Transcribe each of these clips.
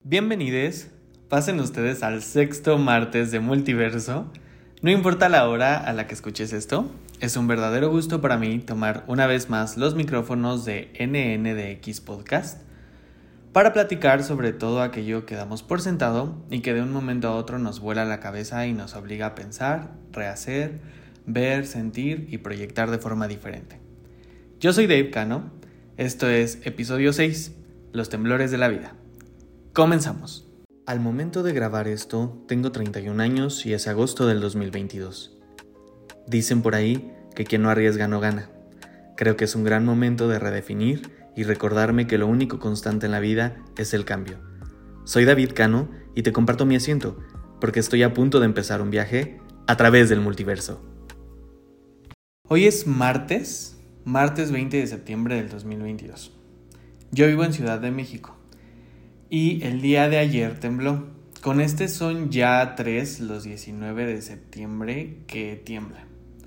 Bienvenidos, pasen ustedes al sexto martes de Multiverso. No importa la hora a la que escuches esto, es un verdadero gusto para mí tomar una vez más los micrófonos de NNDX Podcast para platicar sobre todo aquello que damos por sentado y que de un momento a otro nos vuela la cabeza y nos obliga a pensar, rehacer, ver, sentir y proyectar de forma diferente. Yo soy Dave Cano, esto es episodio 6, Los temblores de la vida. Comenzamos. Al momento de grabar esto, tengo 31 años y es agosto del 2022. Dicen por ahí que quien no arriesga no gana. Creo que es un gran momento de redefinir y recordarme que lo único constante en la vida es el cambio. Soy David Cano y te comparto mi asiento, porque estoy a punto de empezar un viaje a través del multiverso. Hoy es martes 20 de septiembre del 2022. Yo vivo en Ciudad de México. Y el día de ayer tembló. Con este son ya 3 los 19 de septiembre que tiembla.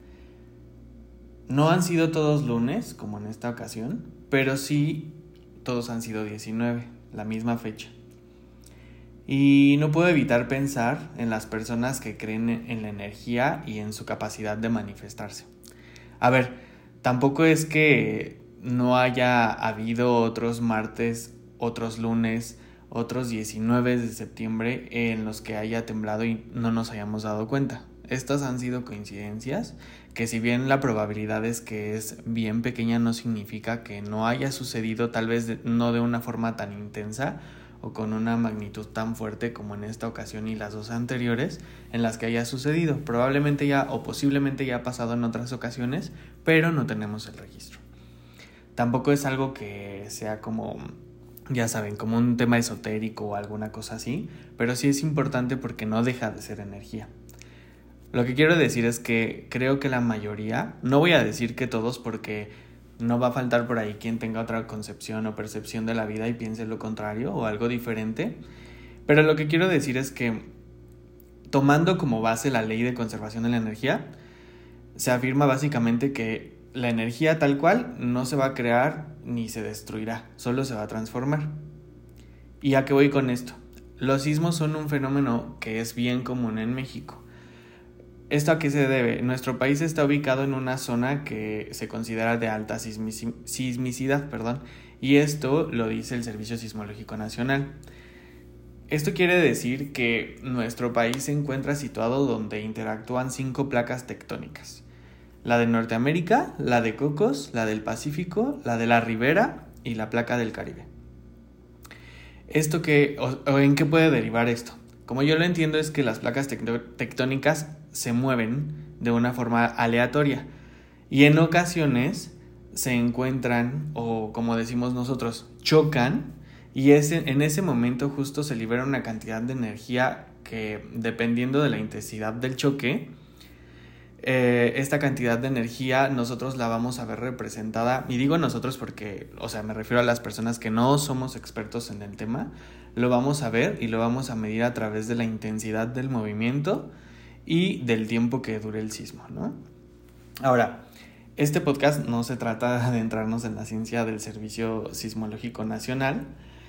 No han sido todos lunes, como en esta ocasión, pero sí todos han sido 19, la misma fecha. Y no puedo evitar pensar en las personas que creen en la energía y en su capacidad de manifestarse. A ver, tampoco es que no haya habido otros martes, otros lunes, otros 19 de septiembre en los que haya temblado y no nos hayamos dado cuenta. Estas han sido coincidencias que, si bien la probabilidad es que es bien pequeña, no significa que no haya sucedido, tal vez no de una forma tan intensa o con una magnitud tan fuerte como en esta ocasión y las dos anteriores en las que haya sucedido. Probablemente ya o posiblemente ya ha pasado en otras ocasiones, pero no tenemos el registro. Tampoco es algo que sea como, ya saben, como un tema esotérico o alguna cosa así, pero sí es importante porque no deja de ser energía. Lo que quiero decir es que creo que la mayoría, no voy a decir que todos porque no va a faltar por ahí quien tenga otra concepción o percepción de la vida y piense lo contrario o algo diferente, pero lo que quiero decir es que, tomando como base la ley de conservación de la energía, se afirma básicamente que la energía tal cual no se va a crear ni se destruirá, solo se va a transformar. ¿Y a qué voy con esto? Los sismos son un fenómeno que es bien común en México. ¿Esto a qué se debe? Nuestro país está ubicado en una zona que se considera de alta sismicidad, y esto lo dice el Servicio Sismológico Nacional. Esto quiere decir que nuestro país se encuentra situado donde interactúan 5 placas tectónicas: la de Norteamérica, la de Cocos, la del Pacífico, la de la Ribera y la placa del Caribe. ¿Esto qué, o en qué puede derivar esto? Como yo lo entiendo, es que las placas tectónicas se mueven de una forma aleatoria y en ocasiones se encuentran, o como decimos nosotros, chocan, y en ese momento justo se libera una cantidad de energía que, dependiendo de la intensidad del choque, esta cantidad de energía nosotros la vamos a ver representada, y digo nosotros porque, me refiero a las personas que no somos expertos en el tema, lo vamos a ver y lo vamos a medir a través de la intensidad del movimiento y del tiempo que dure el sismo, ¿no? Ahora, este podcast no se trata de adentrarnos en la ciencia del Servicio Sismológico Nacional,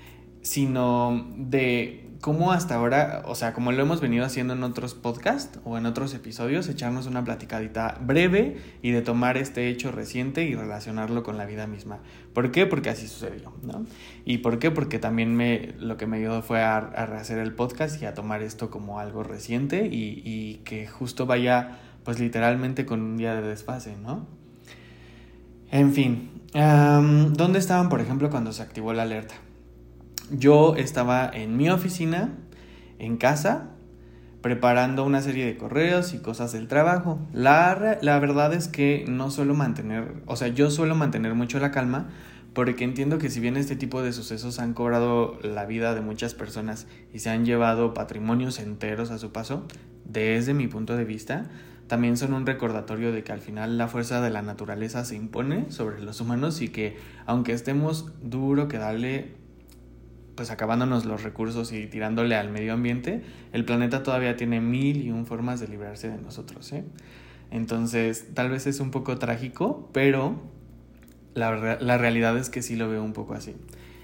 sino de cómo hasta ahora, como lo hemos venido haciendo en otros podcasts o en otros episodios, echarnos una platicadita breve y de tomar este hecho reciente y relacionarlo con la vida misma. ¿Por qué? Porque así sucedió, ¿no? ¿Y por qué? Porque también lo que me ayudó fue a rehacer el podcast y a tomar esto como algo reciente y que justo vaya, pues literalmente con un día de desfase, ¿no? En fin, ¿dónde estaban, por ejemplo, cuando se activó la alerta? Yo estaba en mi oficina, en casa, preparando una serie de correos y cosas del trabajo. La verdad es que yo suelo mantener mucho la calma, porque entiendo que, si bien este tipo de sucesos han cobrado la vida de muchas personas y se han llevado patrimonios enteros a su paso, desde mi punto de vista, también son un recordatorio de que al final la fuerza de la naturaleza se impone sobre los humanos y que, aunque estemos duro que darle, pues acabándonos los recursos y tirándole al medio ambiente, el planeta todavía tiene 1001 formas de librarse de nosotros, ¿eh? Entonces, tal vez es un poco trágico, pero la realidad es que sí lo veo un poco así.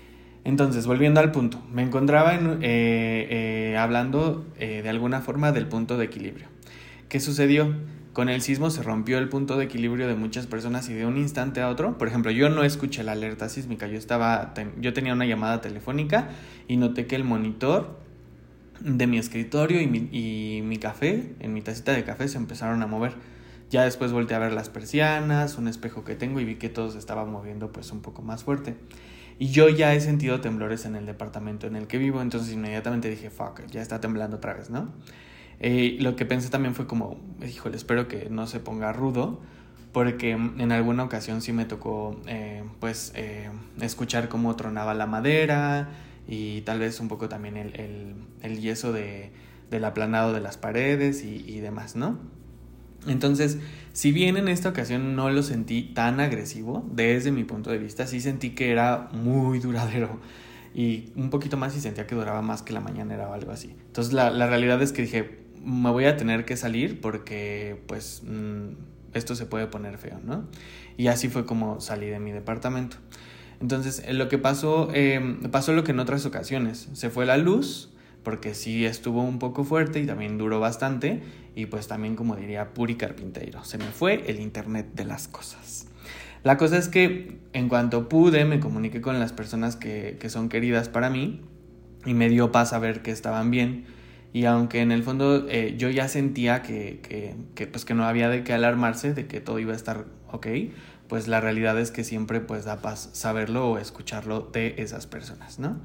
Entonces, volviendo al punto, me encontraba hablando de alguna forma del punto de equilibrio. ¿Qué sucedió? Con el sismo se rompió el punto de equilibrio de muchas personas y de un instante a otro. Por ejemplo, yo no escuché la alerta sísmica, yo tenía una llamada telefónica y noté que el monitor de mi escritorio y mi café, en mi tacita de café, se empezaron a mover. Ya después volteé a ver las persianas, un espejo que tengo y vi que todo se estaba moviendo pues un poco más fuerte. Y yo ya he sentido temblores en el departamento en el que vivo, entonces inmediatamente dije, fuck, ya está temblando otra vez, ¿no? Lo que pensé también fue como, híjole, espero que no se ponga rudo, porque en alguna ocasión sí me tocó escuchar cómo tronaba la madera y tal vez un poco también el yeso del aplanado de las paredes y demás, ¿no? Entonces, si bien en esta ocasión no lo sentí tan agresivo, desde mi punto de vista, sí sentí que era muy duradero y un poquito más y sentía que duraba más que la mañanera o algo así. Entonces, la realidad es que dije, me voy a tener que salir porque, pues, esto se puede poner feo, ¿no? Y así fue como salí de mi departamento. Entonces, lo que pasó lo que en otras ocasiones. Se fue la luz, porque sí estuvo un poco fuerte y también duró bastante. Y pues también, como diría Puri Carpinteiro, se me fue el internet de las cosas. La cosa es que en cuanto pude me comuniqué con las personas que son queridas para mí y me dio paz saber que estaban bien. Y aunque en el fondo yo ya sentía que no había de qué alarmarse, de que todo iba a estar ok, pues la realidad es que siempre pues da paz saberlo o escucharlo de esas personas, ¿no?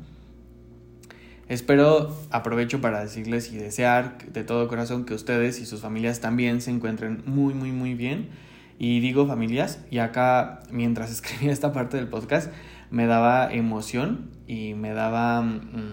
Aprovecho para decirles y desear de todo corazón que ustedes y sus familias también se encuentren muy, muy, muy bien. Y digo familias, y acá mientras escribía esta parte del podcast me daba emoción y me daba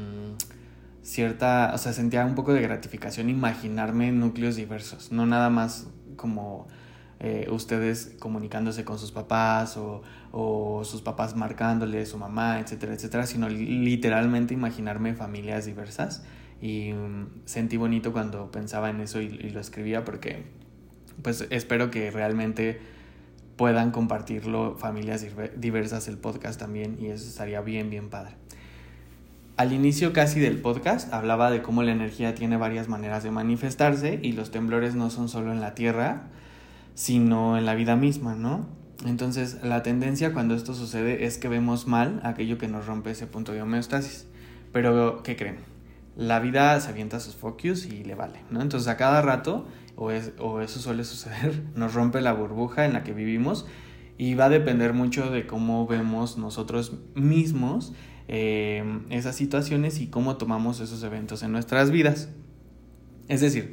sentía un poco de gratificación imaginarme núcleos diversos, no nada más como ustedes comunicándose con sus papás o sus papás marcándole, su mamá, etcétera, etcétera, sino literalmente imaginarme familias diversas. Y sentí bonito cuando pensaba en eso y lo escribía porque pues espero que realmente puedan compartirlo familias diversas el podcast también, y eso estaría bien, bien padre. Al inicio casi del podcast hablaba de cómo la energía tiene varias maneras de manifestarse y los temblores no son solo en la tierra, sino en la vida misma, ¿no? Entonces, la tendencia cuando esto sucede es que vemos mal aquello que nos rompe ese punto de homeostasis. Pero, ¿qué creen? La vida se avienta sus focus y le vale, ¿no? Entonces, a cada rato, o eso suele suceder, nos rompe la burbuja en la que vivimos y va a depender mucho de cómo vemos nosotros mismos esas situaciones y cómo tomamos esos eventos en nuestras vidas. Es decir,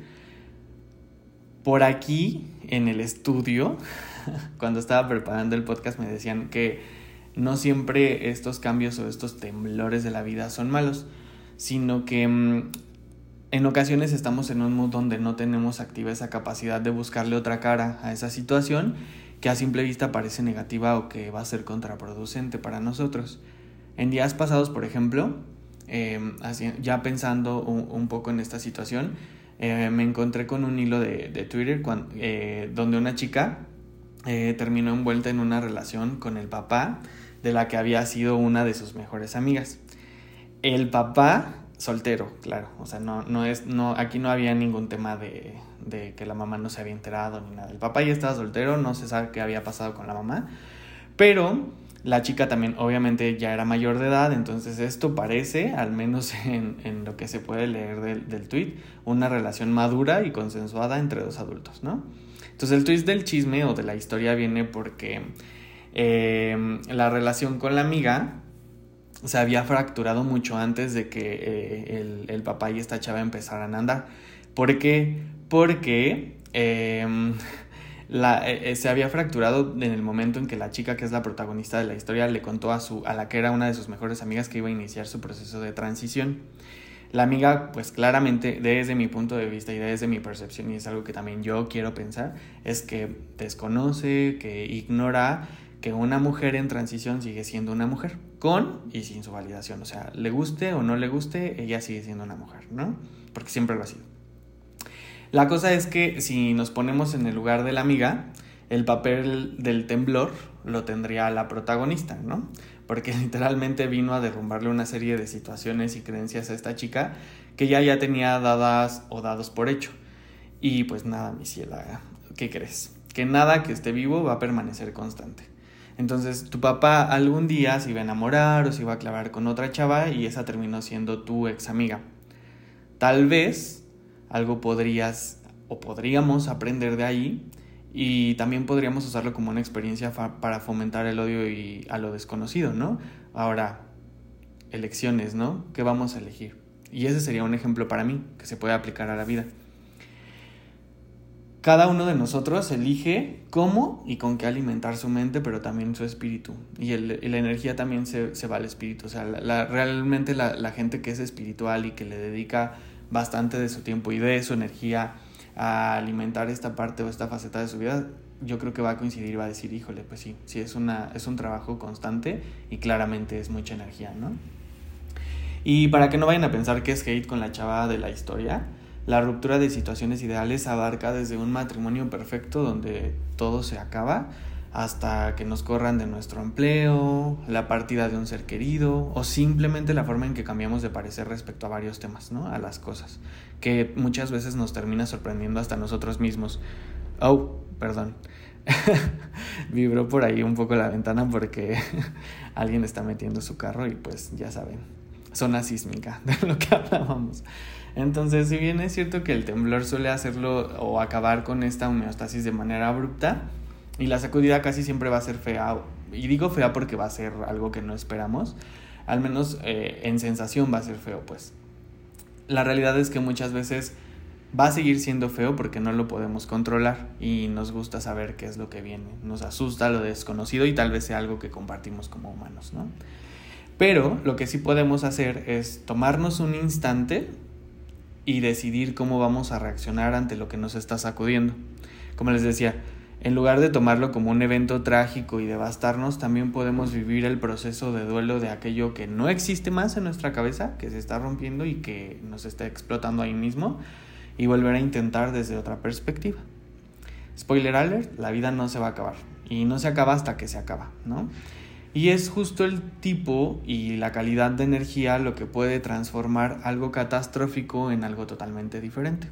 por aquí en el estudio, cuando estaba preparando el podcast, me decían que no siempre estos cambios o estos temblores de la vida son malos, sino que en ocasiones estamos en un mood donde no tenemos activa esa capacidad de buscarle otra cara a esa situación que a simple vista parece negativa o que va a ser contraproducente para nosotros. En días pasados, por ejemplo, ya pensando un poco en esta situación, me encontré con un hilo de Twitter donde una chica terminó envuelta en una relación con el papá de la que había sido una de sus mejores amigas. El papá soltero, claro, o sea, aquí no había ningún tema de que la mamá no se había enterado ni nada. El papá ya estaba soltero, no se sabe qué había pasado con la mamá, pero la chica también obviamente ya era mayor de edad, entonces esto parece, al menos en lo que se puede leer del tweet, una relación madura y consensuada entre dos adultos, ¿no? Entonces el tweet del chisme o de la historia viene porque la relación con la amiga se había fracturado mucho antes de que el papá y esta chava empezaran a andar. ¿Por qué? Porque se había fracturado en el momento en que la chica, que es la protagonista de la historia, le contó a la que era una de sus mejores amigas que iba a iniciar su proceso de transición. La amiga, pues claramente, desde mi punto de vista y desde mi percepción, y es algo que también yo quiero pensar, es que desconoce, que ignora que una mujer en transición sigue siendo una mujer, con y sin su validación. O sea, le guste o no le guste, ella sigue siendo una mujer, ¿no? Porque siempre lo ha sido. La cosa es que si nos ponemos en el lugar de la amiga, el papel del temblor lo tendría la protagonista, ¿no? porque literalmente vino a derrumbarle una serie de situaciones y creencias a esta chica que ya tenía dadas o dados por hecho. Y pues nada, mi ciela, ¿qué crees? Que nada que esté vivo va a permanecer constante. Entonces tu papá algún día se iba a enamorar o se iba a clavar con otra chava y esa terminó siendo tu ex amiga. Tal vez algo podríamos aprender de ahí, y también podríamos usarlo como una experiencia para fomentar el odio y a lo desconocido, ¿no? Ahora, elecciones, ¿no? ¿Qué vamos a elegir? Y ese sería un ejemplo para mí que se puede aplicar a la vida. Cada uno de nosotros elige cómo y con qué alimentar su mente, pero también su espíritu. Y la energía también se va al espíritu. O sea, realmente la gente que es espiritual y que le dedica bastante de su tiempo y de su energía a alimentar esta parte o esta faceta de su vida, yo creo que va a coincidir, va a decir, híjole, pues sí, es un trabajo constante y claramente es mucha energía, ¿no? Y para que no vayan a pensar que es hate con la chava de la historia, la ruptura de situaciones ideales abarca desde un matrimonio perfecto donde todo se acaba, hasta que nos corran de nuestro empleo, la partida de un ser querido, o simplemente la forma en que cambiamos de parecer respecto a varios temas, ¿no? A las cosas, que muchas veces nos termina sorprendiendo hasta nosotros mismos. Oh, perdón. Vibró por ahí un poco la ventana porque alguien está metiendo su carro y pues ya saben, zona sísmica de lo que hablábamos. Entonces, si bien es cierto que el temblor suele hacerlo o acabar con esta homeostasis de manera abrupta, y la sacudida casi siempre va a ser fea, y digo fea porque va a ser algo que no esperamos, al menos en sensación va a ser feo, pues. La realidad es que muchas veces va a seguir siendo feo porque no lo podemos controlar y nos gusta saber qué es lo que viene, nos asusta lo desconocido y tal vez sea algo que compartimos como humanos, ¿no? Pero lo que sí podemos hacer es tomarnos un instante y decidir cómo vamos a reaccionar ante lo que nos está sacudiendo. Como les decía, en lugar de tomarlo como un evento trágico y devastarnos, también podemos vivir el proceso de duelo de aquello que no existe más en nuestra cabeza, que se está rompiendo y que nos está explotando ahí mismo, y volver a intentar desde otra perspectiva. Spoiler alert, la vida no se va a acabar, y no se acaba hasta que se acaba, ¿no? Y es justo el tipo y la calidad de energía lo que puede transformar algo catastrófico en algo totalmente diferente.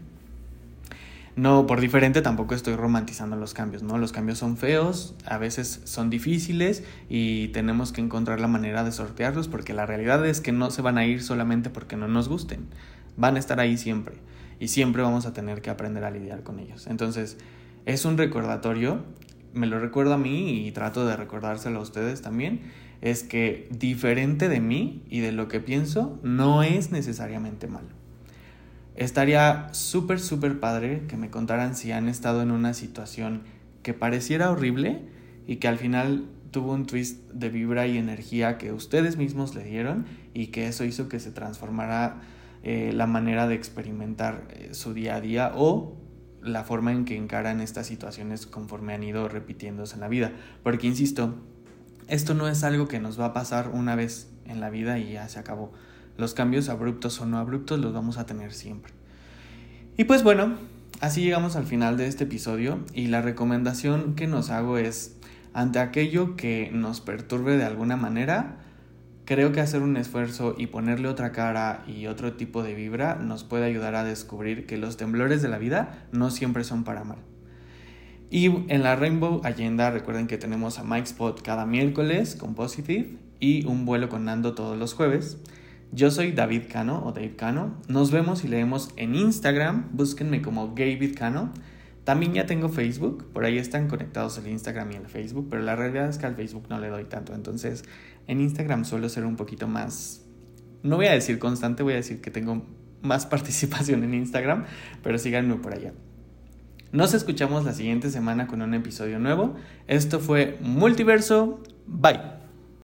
No, por diferente tampoco estoy romantizando los cambios, ¿no? Los cambios son feos, a veces son difíciles y tenemos que encontrar la manera de sortearlos, porque la realidad es que no se van a ir solamente porque no nos gusten. Van a estar ahí siempre y siempre vamos a tener que aprender a lidiar con ellos. Entonces, es un recordatorio. Me lo recuerdo a mí y trato de recordárselo a ustedes también, es que diferente de mí y de lo que pienso no es necesariamente malo. Estaría súper padre que me contaran si han estado en una situación que pareciera horrible y que al final tuvo un twist de vibra y energía que ustedes mismos le dieron y que eso hizo que se transformara la manera de experimentar su día a día o la forma en que encaran estas situaciones conforme han ido repitiéndose en la vida. Porque insisto, esto no es algo que nos va a pasar una vez en la vida y ya se acabó. Los cambios abruptos o no abruptos los vamos a tener siempre. Y pues bueno, así llegamos al final de este episodio y la recomendación que nos hago es, ante aquello que nos perturbe de alguna manera, creo que hacer un esfuerzo y ponerle otra cara y otro tipo de vibra nos puede ayudar a descubrir que los temblores de la vida no siempre son para mal. Y en la Rainbow Agenda recuerden que tenemos a Mike Spot cada miércoles con Positive y un vuelo con Nando todos los jueves. Yo soy David Cano o Dave Cano. Nos vemos y leemos en Instagram. Búsquenme como David Cano. También ya tengo Facebook. Por ahí están conectados el Instagram y el Facebook. Pero la realidad es que al Facebook no le doy tanto. Entonces en Instagram suelo ser un poquito más... No voy a decir constante. Voy a decir que tengo más participación en Instagram. Pero síganme por allá. Nos escuchamos la siguiente semana con un episodio nuevo. Esto fue Multiverso. Bye.